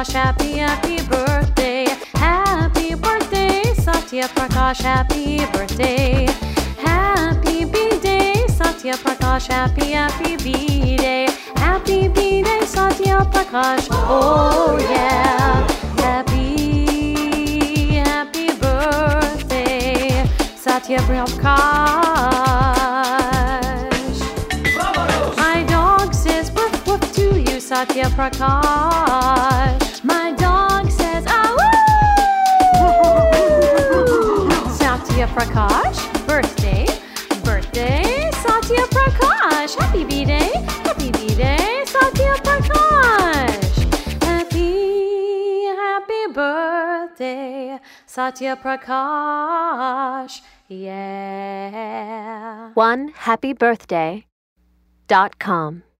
Prakash, happy birthday. Happy birthday, Satya Prakash, happy birthday. Happy B-Day, Satya Prakash, happy B-Day. Happy B-Day, Satya Prakash, oh yeah. Happy birthday, Satya Prakash. My dog says woof woof to you, Satya Prakash. My dog says ah woo. Satya Prakash, birthday, Satya Prakash. Happy B-Day, Satya Prakash. Happy birthday, Satya Prakash, yeah. OneHappyBirthday.com